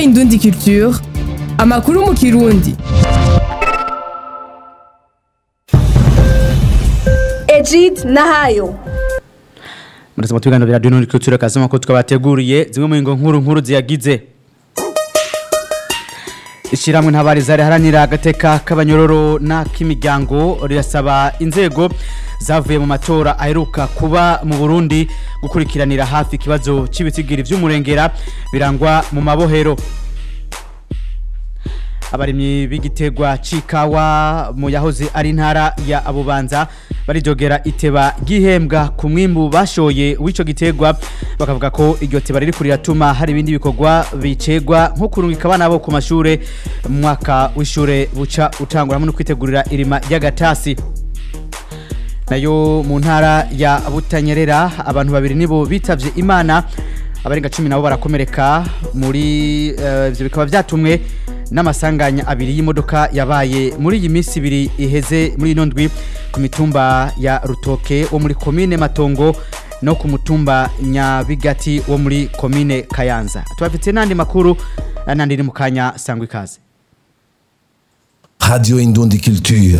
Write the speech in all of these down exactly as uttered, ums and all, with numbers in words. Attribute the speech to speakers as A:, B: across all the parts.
A: Indundi Culture, amakuru mu Kirundi.
B: Ejid Nahayo.
C: Murasema tuganda bya Indundi Culture kazama ko twabateguriye zimwe mu ngo nkuru nkuru ziyagize. Ishiramwe ntabari zari haranira agateka k'abanyororo na k'imiryango rirasaba inzego zavuye mu matora aheruka kuba mu Burundi gukurikiranira hafi kibazo cy'ibitigiri vy'umurengera birangwa mu mabohero. Abarimyi b'igitegwa cikawa mu yahoze ari ntara ya Abubanza baridogera iteba gihembwa ku mwimbu bashoye w'ico gitegwa bakavuga ko iryo teba riri kuri yatuma hari ibindi bikorwa bicegwa nko kurungika abana bo ku mashure mu mwaka w'ishure buca utangura mu kwitegurira irima y'agatasi. Nayo mu ntara ya Butanyerera abantu babiri nibo bitavye Imana abarenga cumi nabo barakomereka muri ivyo uh, bikaba vyatumwe n'amasanganya abiri y'imodoka yabaye muri iyi minsi ibiri iheze muri inondwi ku mitumba ya Rutoke wo muri commune Matongo no ku mutumba Nyabigati wo muri commune Kayanza. Tubafite nandi makuru nandi mu kanya sangwa ikaze.
D: Radio Indundi Culture.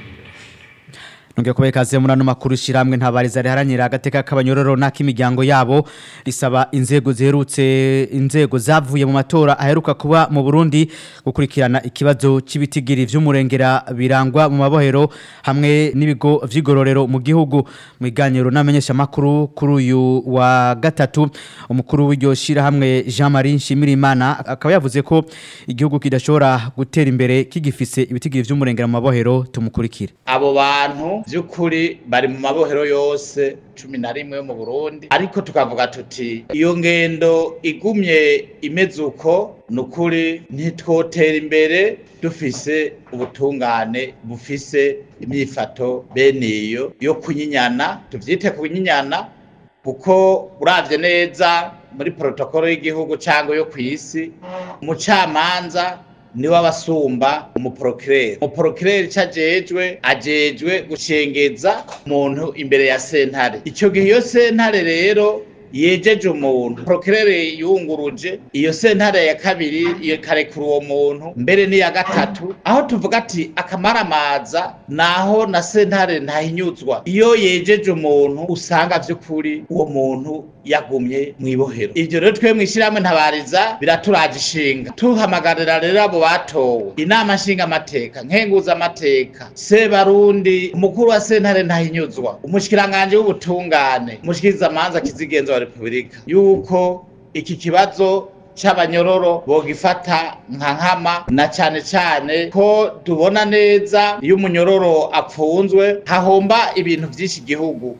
C: Nongeye kubekaze murano makuru shiramwe ntabari zari haranira agateka k'abanyororo na k'imiryango yabo risaba inzego ziherutse inzego zavuye mu matora aheruka kuba mu Burundi gukurikirana ikibazo cy'ibitigiri vy'umurengera birangwa mu mabohero hamwe n'ibigo vy'igororero mu gihugu mu iganiro namenyesha makuru kuri uyu wa gatatu umukuru w'iryo shira hamwe Jean-Marie Nshimirimana akaba yavuze ko igihugu kidashobora gutera imbere kigifise ibitigiri vy'umurengera mu mabohero tumukurikire.
E: Abo bantu byukuri bari mu mabohero yose cumi na rimwe yo mu Burundi ariko tukavuga tuti iyo ngendo igumye imeze uko nukuri ntitwotera imbere dufise ubutungane bufise imyifato bene iyo yo kunyinyana tuvyite kunyinyana kuko uravye neza muri protokolo y'igihugu cyangwa yo kwisi umucamanza ni wabasumba umuprocureur umuprocureur cajejwe ajejwe gucengeza umuntu imbere ya sentare ico gihe yo sentare rero yejeje umuntu procureur yunguruje iyo sentare ya kabiri iyo karekura uwo muntu mbere ni ya gatatu aho tuvuga ati akamaramaza naho na sentare ntahinyuzwa iyo yejeje umuntu usanga vy'ukuri uwo muntu yagumye mwibohero. Ivyo rero twe mwishiramwe ntabariza biraturaje ishinga tuhamagarira rero abo batowe inama nshinga amateka nkenguza amateka se barundi umukuru wa sentare ntahinyuzwa umushikiranganje w'ubutungane umushikiriza amanza kizigenza wa Republika yuko iki kibazo c'abanyororo bogifata nka nkama na cane cane ko tubona neza iyo umunyororo apfunzwe hahomba ibintu vyinshi igihugu.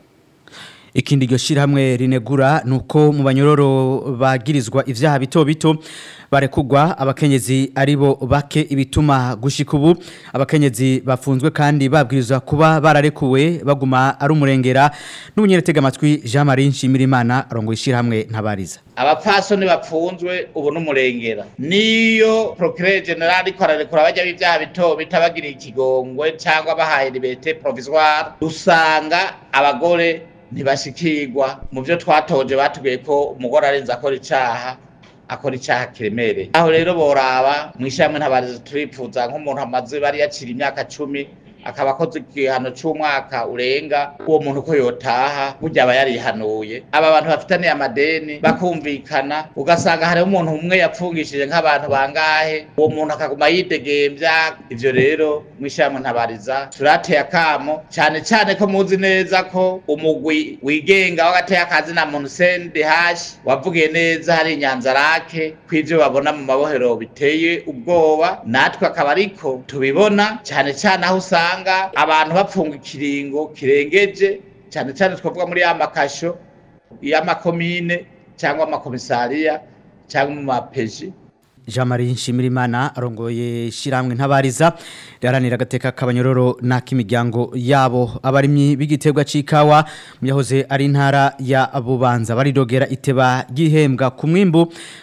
C: Ikindi ryo shirahamwe rinegura nuko mu banyororo bagirizwa ivyaha bito bito barekugwa abakenyezi aribo bake ibituma gushika ubu abakenyezi bafunzwe kandi babwirizwa kuba bararekuwe baguma ari umurengera n'ubunyeretega amatwi Jean-Marie Nshimirimana arongo ishirahamwe ntabariza.
E: Abapfasoni bapfunzwe ubu n'umurengera niyo procureur general ko ararekura bajya b'ivyaha bito bitabagira ikigongwe cyangwa bahaye liberté provisoire usanga abagore ntibashikirwa mu byo twatoje batubwiye ko umugore arenza akora icaha akora icaha kiremereye. Aho rero boraba mwishamwe ntabariza turipfuza nk'umuntu amaze bari yacira imyaka cumi akaba akoze igihano cy'umwaka urenga uwo muntu ko yotaha burya aba yarihanuye. Aba bantu bafitaniye amadeni bakumvikana ugasanga hari umuntu umwe yapfungishije nk'abantu bangahe uwo muntu akaguma yidegembya. Ivyo rero mwishamwe ntabariza turateye akamo cyane cyane ko muzi neza ko umugwi wigenga wagateye akazi na muntu sende hash wavugiye neza hari inyanzarake kw'ivyo babona mu mabohero biteye ubwoba natwe akaba ariko tubibona cyane cyane aho usanga abantu bapfunga ikiringo kirengeje cyane cyane twavuga muri ya makasho ya makomine cyangwa amakomisariya cyangwa mu mapeji.
C: Jean-Marie Nshimirimana arongoye shiramwe ntabariza yaranira agateka k'abanyororo na k'imiryango yabo. Abarimyi b'igitegwa cikawa mu yahoze ari ntara ya Bubanza baridogera iteba gihembwa ku mwimbu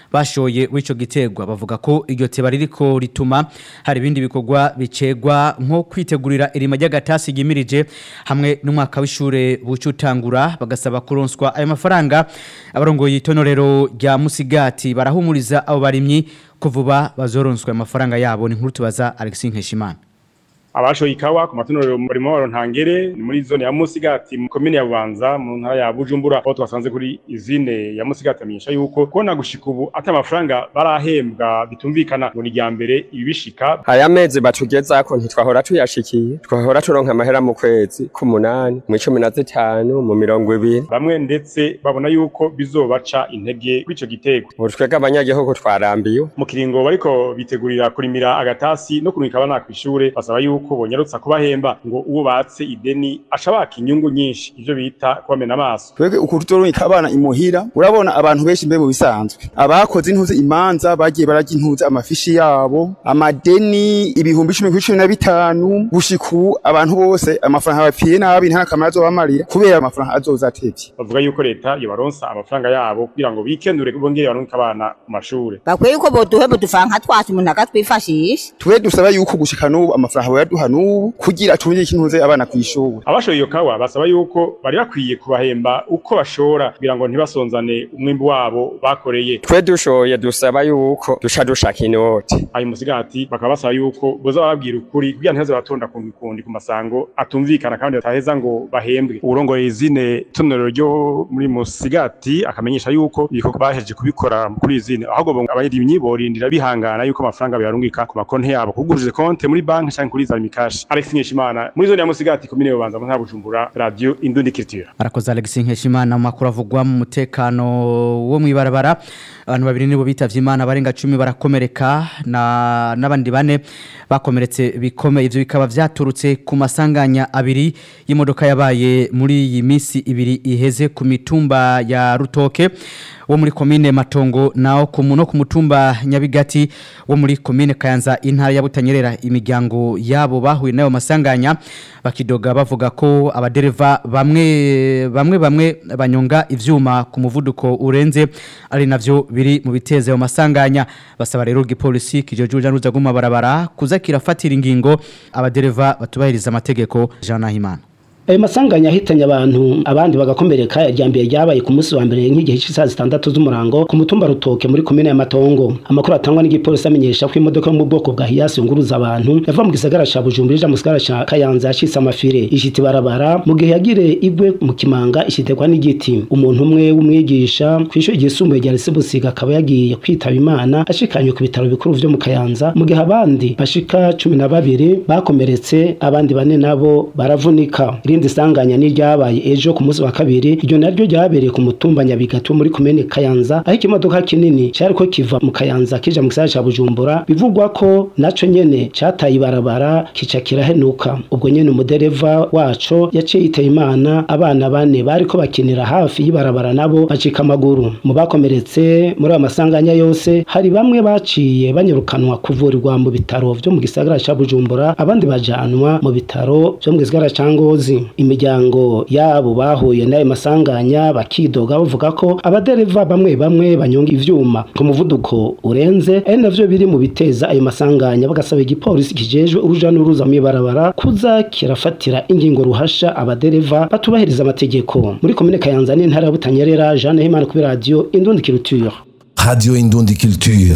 C: bashoye w'ico gitegwa bavuga ko iryo teba ririko rituma hari ibindi bikorwa bicegwa nko kwitegurira irima ry'agatasi gimirije hamwe n'umwaka w'ishure bucutangura bagasaba kuronswa ayo mafaranga abarongoye itonorero rya Musigati barahumuriza abo barimyi kuvuba bazoronswa amafaranga yabo ni nkuru tubaza Alexis Nkeshimana.
D: Abashoye ikawa ku matunuriro murimo wa Ntangere muri zone ya Musigati mu komine ya Bubanza mu ntara ya Bujumbura aho twasanze kuri izine ya Musigati amenyesha yuko kona gushika ubu ata amafaranga barahembwa bitumvikana muri rya mbere ibishika
F: aya mezi batugeza ko ntitwahora tuyashikiye twahora turonka amahera mu kwezi ku munani mu cumi na zitanu mu mirongo ibiri
D: bamwe ndetse babona yuko bizobaca intege kw'ico gitego
F: urutwega abanyagihugu twarambiye
D: mu kiringo bariko bitegurira kurimira agatasi no kunika abana kw'ishure basaba yuko bonyarutsa kubahemba ngo uwo batse ideni ashabaka inyungu nyinshi ivyo bita kubamena amaso
G: twege ukurutoronka abana imuhira urabona abantu benshi mbe mu bisanzwe abakoze intuze imanza bagiye barajya intuze amafishi yabo amadeni ibihumbi cumi na bitanu bushiku abantu bose amafaranga bapfiye nabi nta kamara azobamarira kubera amafaranga azoza atevye
D: bavuga yuko leta yobaronsa amafaranga yabo kugira ngo bikenure bongere baronke abana ku mashure
H: bakwiye yuko boduhe bodufanka twase umuntu agatwifashisha
G: twe dusaba yuko gushika n'ubu amafaranga yaduha n'ubu kugira tunye kintuze abana kw'ishuri
D: abashoye iyo kawa basaba yuko bari bakwiye kubahemba uko bashora kugira ngo ntibasonzane umwimbu wabo bakoreye
F: twe dushoye dusaba yuko dusha dushaka inoti
D: ayo Musigati bakaba basaba yuko boza bababwira ukuri kugira ntihaze batonda ku mikundi ku masango atumvikana kandi bataheza ngo bahembwe urongoye izine tonero ryo muri Musigati akamenyesha yuko ibiko baheje kubikora kuri izine ahubwo abayirimyi borindira bihangana yuko amafaranga bayarungika ku makonti yabo kugurije konte muri banki cyangwa kuri za mikashi Alexis Nkeshimana muri zone ya Musigati komine Bubanza mu ntara Bujumbura radio Indundi Culture
C: arakoze Alexis Nkeshimana makuru avugwa mu mutekano wo mwibarabara abantu babiri nibo bitavye Imana barenga cumi barakomereka na nabandi bane bakomeretse bikomeye ivyo bikaba vyaturutse ku masanganya abiri y'imodoka yabaye muri iyi misi ibiri iheze ku mitumba ya Rutoke wo muri komine Matongo nao ku muno ku mutumba Nyabigati wo muri komine Kayanza intara ya Butanyerera imiryango yabo bahuye nayo masanganya bakidoga bavuga ko abadereva bamwe bamwe bamwe banyonga ivyuma ku muvuduko urenze ari navyo biri mu biteze ayo masanganya basaba rero igipolisi kijojuja nuza guma barabara kuzakira fatira ingingo abadereva batubahiriza amategeko Jean Nahimana.
I: Ayo masanganya ahitanye abantu abandi bagakomereka yaryambiye ryabaye ku munsi wa mbere nk'igihe cy'isaha zitandatu z'umurango ku mutumba Rutoke muri komine ya Matongo amakuru atangwa n'igipolisi amenyesha ko imodoka yo mu bwoko bwa Hiace yunguruza abantu yava mu gisagara ca Bujumbura ija mu gisagara ca Kayanza yashitse amafire ishiti barabara mu gihe yagire igwe mu Kimanga ishitekwa n'igiti umuntu umwe w'umwigisha kw'ishure ryisumbuye rya Lycée Busiga akaba yagiye kwitaba Imana ashikanywe ku bitaro bikuru vyo mu Kayanza mu gihe abandi bashika cumi na babiri bakomeretse abandi bane nabo baravunika irindi sanganya ni ryabaye ejo ku munsi wa kabiri iryo naryo ryabereye ku mutumba Nyabigati muri komine Kayanza aho ikimodoka kinini cyari ko kiva mu Kayanza kija mu gisagara ca Bujumbura bivugwa ko naco nyene cyataye ibarabara kica kirahenuka ubwo nyene umudereva waco yaciye iteye Imana abana bane bariko bakinira hafi y'ibarabara nabo bacika amaguru mu bakomeretse muri amasanganya yose hari bamwe baciye banyarukanwa kuvurirwa mu bitaro vyo mu gisagara ca Bujumbura abandi bajanwa mu bitaro vyo mu gisagara ca Ngozi imiryango yabo bahuye nayo masanganya bakidoga bavuga ko abadereva bamwe bamwe banyonga ivyuma ku muvuduko urenze ari navyo biri mu biteza ayo masanganya bagasaba igipolisi kijejwe uruja n'uruza mu ibarabara kuza kirafatira ingingo ruhasha abadereva batubahiriza amategeko muri komine Kayanza n'intara ya Butanyerera Jean Nahimana kuri radio Indundi Culture
J: Radio Indundi Culture.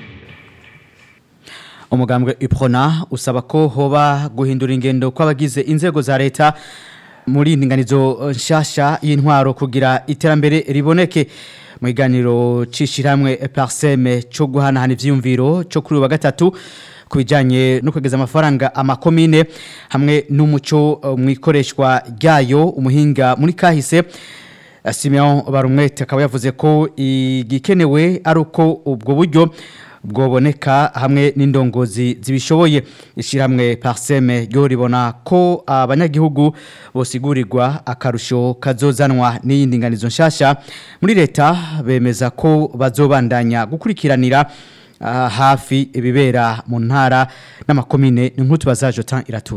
C: Umugambwe Uprona usaba ko hoba guhindura ingendo kw'abagize inzego za leta muri indinganizo nshasha y'intwaro kugira iterambere riboneke mu iganiro cishiramwe Parseme cyo guhanahana ivyumviro cyo kuri wa gatatu kubijanye no kwegeza amafaranga amakomine hamwe n'umuco mwikoreshwa ryayo umuhinga muri kahise Simeon Barumwete akaba yavuze ko igikenewe ari uko ubwo buryo bwoboneka hamwe n'indongozi zibishoboye ishiramwe Parseme ryo ribona ko abanyagihugu bosigurirwa akarusho kazozanwa n'iyindinganizo nshasha muri leta bemeza ko bazobandanya gukurikiranira uh, hafi ibibera mu ntara n'amakomine n'inkutu bazajotan iratuze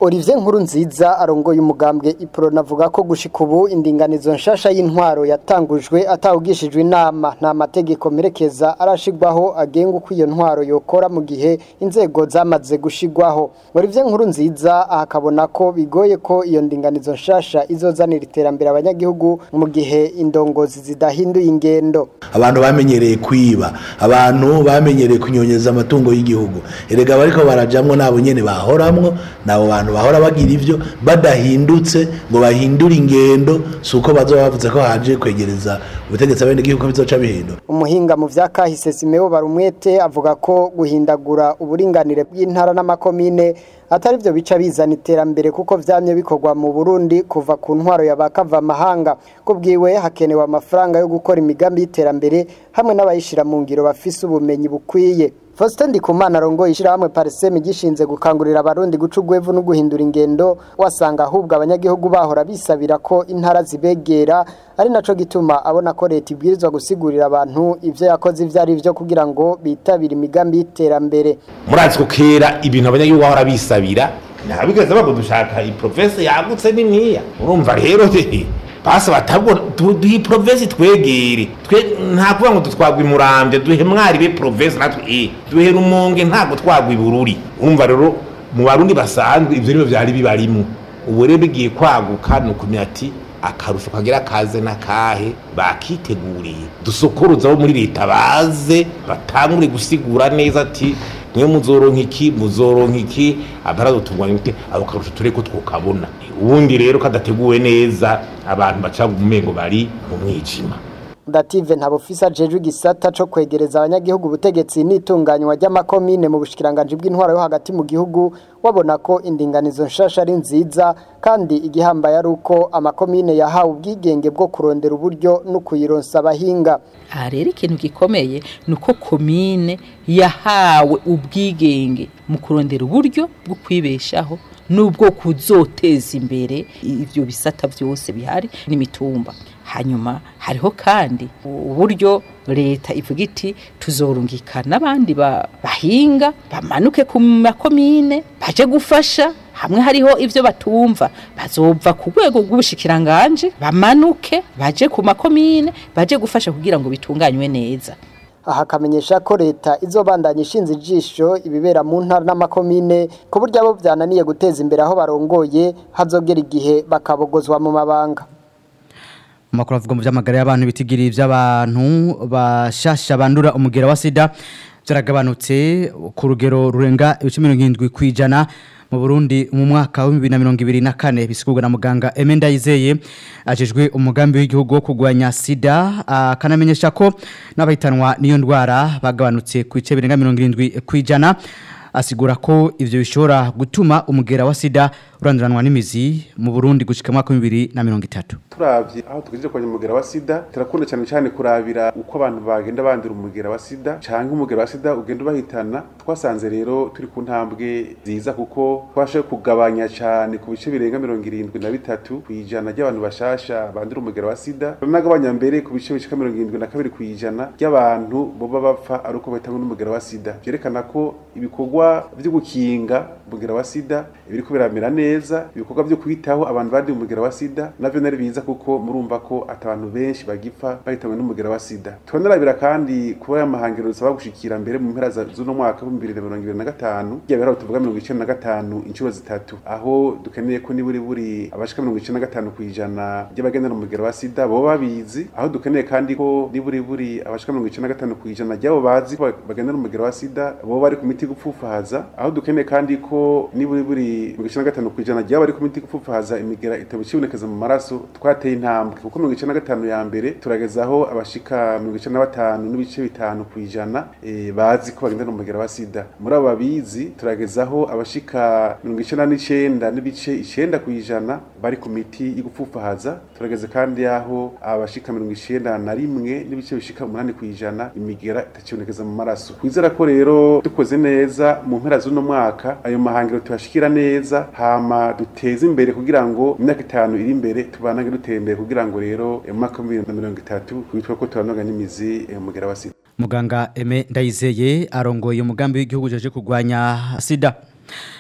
K: Olivier Nkurunziza arongoye umugambwe Iprona avuga ko gushika ubu indinganizo nshasha y'intwaro yatangujwe atawugishijwe inama nta mategeko merekeza arashigwaho agenga uko iyo ntwaro yokora mu gihe inzego zamaze gushigwaho. Olivier Nkurunziza akabona ko bigoye ko iyo ndinganizo nshasha izozanira iterambere abanyagihugu mu gihe indongozi zidahinduye ingendo.
L: Abantu bamenyereye kwiba, abantu bamenyereye kunyonyeza amatungo y'igihugu. Erega bariko barajamwe nabo nyene bahoramwo, nabo bantu bahora bagira ivyo badahindutse ngo bahindure ingendo suko bazo bavuze ko haje kwegereza ubutegetsi abende gihugu bizoca bihindura.
K: Umuhinga mu vyakahise Simeo Barumwete avuga ko guhindagura uburinganire bw'intara n'amakomine atari byo bica bizana iterambere kuko vyamye bikorwa mu Burundi kuva ku ntwaro y'abakava mahanga. Kubwiwe hakenewe amafaranga yo gukora imigambi y'iterambere hamwe n'abayishira mu ngiro bafise ubumenyi bukwiye. Faustin Ndikumana arongoye ishirahamwe Parsem gishinze gukangurira abarundi guca ugwevu no guhindura ingendo wasanga ahubwo abanyagihugu bahora bisabira ko intara zibegera ari naco gituma abona ko leta ibwirizwa gusigurira abantu ivyo yakoze ivyari byo kugira ngo bitabira imigambi y'iterambere.
M: Murazi ko kera ibintu abanyagihugu bahora bisabira nabigeze bago dushaka i province yagutse niniya urumva rero he basa batabwo duhi province twegere twe nta kuba ngo dutwagwa imurambye duhe mwari be province natwe eh duhe rumonge ntago twagwa ibururi urumva rero mu barundi basanzwe ivyo rero byari bibarimo ubu rero bigiye kwaguka no kumya ati akarusho kagira kaze nakahe bakiteguriye dusokoruza bo muri leta baze batangure gusigura neza ati niyo muzoronka iki muzoronka iki abarazo tungwanye ute abakarusho tureko twokabona ubundi rero kadateguwe neza abantu baca gumengo bari mu mwijima.
K: Dative ntabofisa jeju gisata co kwegereza abanyagihugu ubutegetsi n'itunganywa ry'amakomine mu bushikiranganje bw'intwaro yo hagati mu gihugu wabona ko indinganizo nshasha ari nziza kandi igihamba yari uko amakomine yahawe ubwigenge bwo kurondera uburyo no kuyironsa abahinga.
N: Arere ikintu gikomeye nuko komine yahawe ubwigenge mu kurondera uburyo bwo kwibeshaho nubwo kuzoteza imbere ivyo bisata byose bihari n'imitumba. Hanyuma hariho kandi uburyo leta ivuga iti tuzorungika nabandi bahinga bamanuke ku makomine baje gufasha hamwe hariho ivyo batumva bazova ku rwego rw'ubushikiranganje bamanuke baje ku makomine baje gufasha kugira ngo bitunganywe neza.
K: Aha kamenyesha ko leta izobandanya ishinze ijisho ibibera mu ntara n'amakomine ku buryo abo byananiye guteza imbere aho barongoye hazogera igihe bakabogozwa mu mabanga.
C: Makuru avuga mu vy'amagara y'abantu bitigiri vy'abantu bashasha bandura umugera wa sida byaragabanutse ku rugero rurenga mirongo irindwi kwijana mu Burundi mu mwaka wa bibiri na mirongo ibiri na kane bisigurwa na muganga Aime Ndayizeye ajejwe umugambi w'igihugu wo kugwanya sida akanamenyesha ko n'abahitanwa niyo ndwara bagabanutse ku bice birenga mirongo irindwi kwijana. Asigura ko ivyo bishobora gutuma umugera wa sida uranduranwa n'imizi mu Burundi gushika mu mwaka wa bibiri na mirongo itatu.
O: Turavye aho tugejeje kwa umugera wa sida turakunda cyane cyane kurabira uko abantu bagenda bandira umugera wa sida canke umugera wa sida ugenda bahitana. Twasanze rero turi ku ntambwe nziza kuko twashoboye kugabanya cyane ku bice birenga mirongo irindwi na bitatu kwijana ry'abantu bashasha bandira umugera wa sida nagabanya mbere ku bice bishika mirongo irindwi na kabiri kwijana ry'abantu boba bapfa ari uko bahitanywe n'umugera wa sida. Byerekana ko ibikorwa byo gukinga umugera wa sida biriko biramera neza, ibikorwa byo kwitaho abantu bandi umugera wa sida navyo nari biza kuko murumva ko atabantu benshi bagipfa bahitanywe n'umugera wa sida. Twanarabira kandi kuba y'amahangiro dusaba gushikira mbere mu mpera z'uno mwaka wa bibiri na mirongo ibiri na gatanu yabera tuvuga mirongo icenda na gatanu inshuro zitatu aho dukeneye ko niburi buri abashika mirongo icenda na gatanu kwijana by'abagendana umugera wa sida bo babizi, aho dukeneye kandi ko niburi buri abashika mirongo icenda na gatanu kwijana ry'abo bazi ko bagendana umugera wa sida bo bari ku miti gupfufahaza, aho dukeneye kandi ko niburi buri mirongo icenda na gatanu kwijana ry'abo bari ku miti gupfufahaza imigera itabicibonekeza mu maraso. Twateye intambwe kuko mirongo icenda na gatanu ya mbere turagezaho abashika mirongo icenda na batanu n'ibice bitanu kwijana e, bazi ko bagendana umugera wa sida. Muri abo babizi turagezaho abashika mirongo icenda n'icenda n'ibice icenda kwijana bari ku miti y'ugupfufahaza. Turageze kandi aho abashika mirongo icenda na rimwe n'ibice bishika umunani kwijana imigera itacibonekeza mu maraso. Kwizera ko rero dukoze neza mu mpera z'uno mwaka ayo mahangiro tubashikira neza hama duteze imbere kugira ngo imyaka itanu iri imbere tubanage duteye imbere kugira ngo rero mu mwaka wa bibiri na mirongo itatu kwitwa ko turanoga n'imizi umugera wa sida.
C: Muganga Aime Ndayizeye arongoye umugambi w'igihugu jeje kugwanya sida.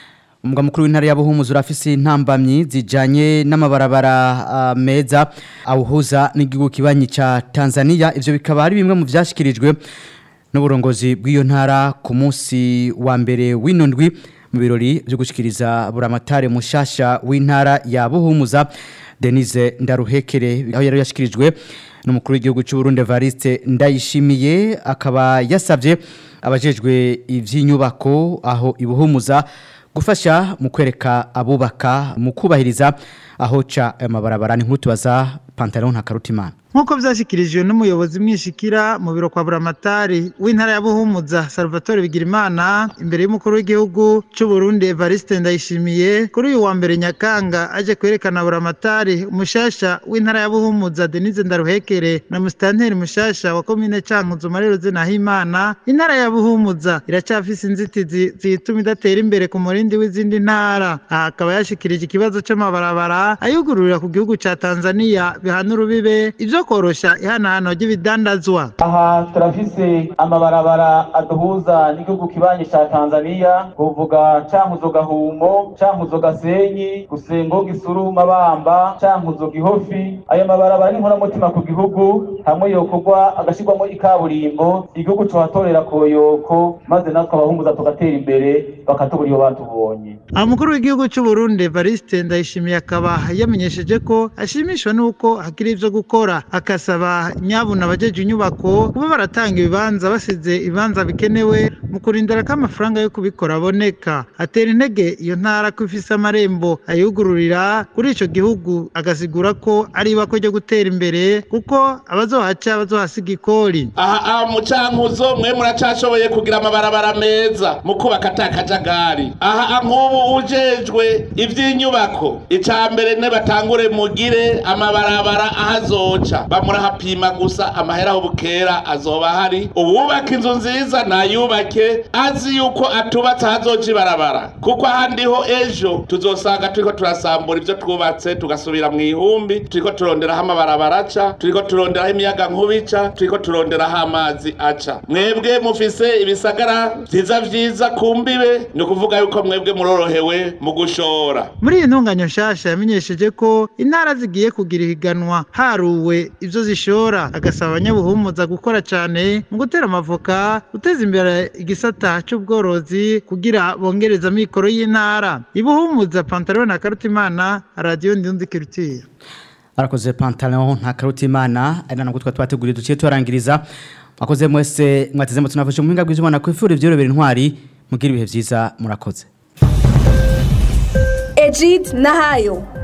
C: umugwa mukuru w'intara ya Buhumuza urafise intambamyi zijanye n'amabarabara uh, meza awuhuza n'igihugu kibanyi ca Tanzania ivyo bikaba ari bimwe mu vyashikirijwe n'uburongozi bw'iyo ntara ku munsi wa mbere w'inondwi mu birori byo gushikiriza buramatare mushasha w'intara ya Buhumuza Denise Ndaruhekere aho yari yashikirijwe n'umukuru w'igihugu cy'u Burundi Evariste Ndayishimiye akaba yasabye abajejwe ivy'inyubako aho ibuhumuza gufasha mu kwereka abubaka mu kubahiriza aho ca amabarabara ni nkutubaza Pantalon Hakarutimana
P: nkuko vyashikirijwe n'umuyobozi mwishikira mu biro kwa buramatari w'intara ya Buhumuza Salvatore Bigirimana imbere y'umukuru w'igihugu cy'u Burundi Evariste Ndayishimiye kuri uyu wa mbere Nyakanga aje kwerekana buramatari umushasha w'intara ya Buhumuza Denise Ndaruhekere na mustanteri mushasha wa commune Cankuzo Mareroze Nahimana intara ya Buhumuza iracafise inzitizi zituma idatera imbere ku murindi w'izindi ntara akaba yashikirije ikibazo c'amabarabara ayugururira ku gihugu ca Tanzania bihanura bibe ivyo korosha ihanahano ry'ibidandazwa.
Q: Aha turafise amabarabara aduhuza n'igihugu kibanyi ca Tanzania kuvuga Cankuzo Gahumo, Cankuzo Gasenyi, Gusengo Gisuru Mabamba, Cankuzo Gihofi. Ayo mabarabara ni nkora mutima ku gihugu hamwe yokorwa agashirwamo ikaburimbo igihugu cyo hatorera koyoko maze natwe abahumuza tugatera imbere bakatubura iyo batubonye.
P: Umukuru w'igihugu cy'u Burundi Evariste Ndayishimiye akaba yamenyesheje ko ashimishwa nuko hakiri ivyo gukora akasaba nyabuna abajeje inyubako kuba baratanga ibibanza basize ibibanza bikenewe mu kurindira ko amafaranga yo kubikora aboneka atera intege iyo ntara ko ifise amarembo ayugururira kuri ico gihugu agasigura ko ari ibako ryo gutera imbere kuko abazohaca bazohasiga ikori.
R: Aha mu Cankuzo mwe muracashoboye kugira amabarabara meza mu kubaka atakajagari. Aha nk'ubu ujejwe ivy'inyubako icambere ne batangure mugire amabarabara ahazoca bamurahapima gusa amahera aho bukera azoba hari ububaka inzu nziza nayubake azi yuko atubatse hazoca ibarabara kuko ahandiho ejo tuzosanga turiko turasambura ivyo twubatse tugasubira mu ihumbi turiko turonderaho amabarabara aca turiko turonderaho imiyaga nkubica turiko turonderaho amazi aca. Mwebwe mufise ibisagara vyiza vyiza kumbibe ni kuvuga yuko mwebwe murorohewe mu gushora.
P: Muri iyi ntunganyo nshasha yamenyesheje ko intara zigiye kugira ihiganwa haruwe ivyo zishora agasaba abanyabuhumuza gukora cyane mu gutera amavoka guteza imbere igisata cy'ubworozi kugira bongereza mikoro y'intara. Ibuhumuza Pantalon Hakarutimana Radio Ndundi Culture.
C: Arakoze Pantalon Hakarutimana ari nango twateguriye duciye turangiriza akoze mwese mwateze mu tunafashe mu mpinga bw'Imana kwifura ivyorobera intwari mugira ibihe vyiza murakoze.
B: Ejid Nahayo